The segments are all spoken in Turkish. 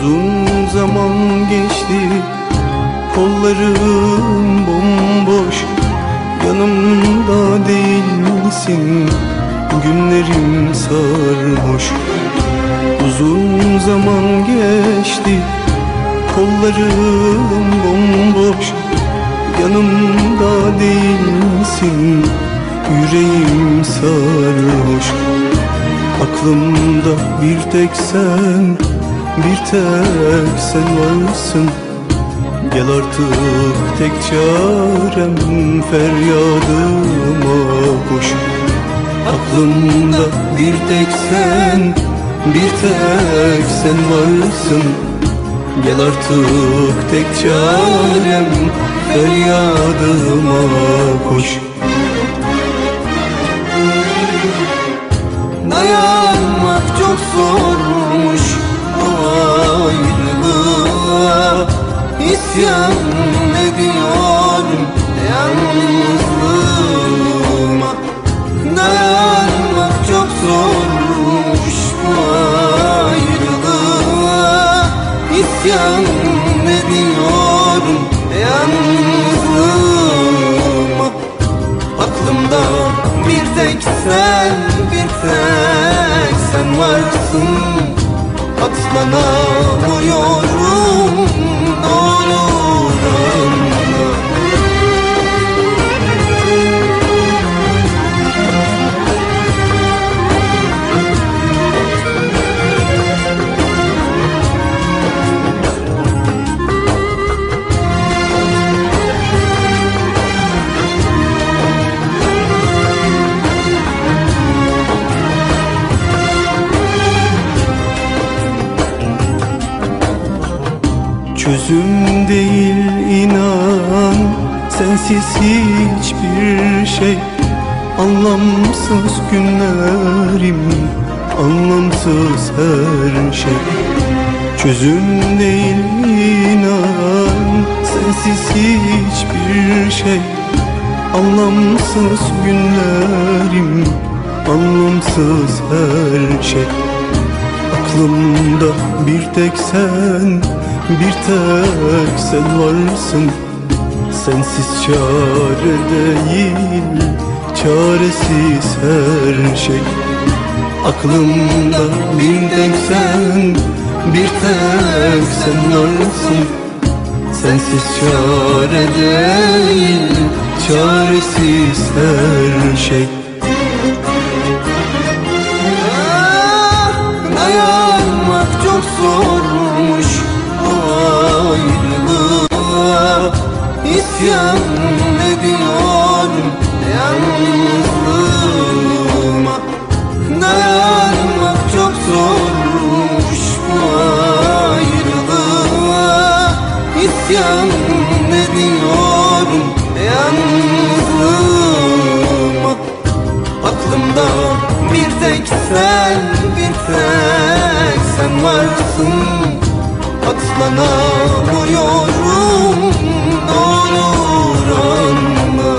Uzun zaman geçti, kollarım bomboş, yanımda değilsin, günlerim sarhoş. Uzun zaman geçti, kollarım bomboş, yanımda değilsin, yüreğim sarhoş. Aklımda bir tek sen, bir tek sen varsın. Gel artık, tek çarem feryadıma koş. Aklımda bir tek sen, bir tek sen varsın. Gel artık, tek çarem feryadıma koş. Dayanmak çok zormuş bu ayrılığa, İsyan ediyorum yalnızlığıma. Dayanmak çok zormuş bu ayrılığa, İsyan ediyorum yalnızlığıma. Aklımda bir tek sen, bir tek sen varsın. Katlanamıyorum, ne olur anla. Çözüm değil inan, sensiz hiçbir şey. Anlamsız günlerim, anlamsız her şey. Çözüm değil inan, sensiz hiçbir şey. Anlamsız günlerim, anlamsız her şey. Aklımda bir tek sen, bir tek sen varsın. Sensiz çare değil, çaresiz her şey. Aklımda bir tek sen, bir tek sen varsın. Sensiz çare değil, çaresiz her şey. Dayanmak çok zormuş bu ayrılığa, İsyan ediyorum yalnızlığıma. Dayanmak çok zormuş bu ayrılığa, İsyan ediyorum yalnızlığıma. Aklımda bir tek sen, bir tek sen varsın. Katlanamıyorum, ne olur anla.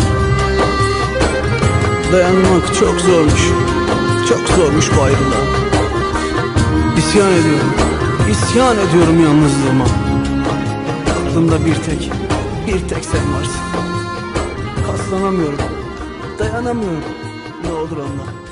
Dayanmak çok zormuş, çok zormuş bu ayrılığa. İsyan ediyorum, isyan ediyorum yalnızlığıma. Aklımda bir tek sen varsın. Katlanamıyorum, dayanamıyorum, ne olur anla.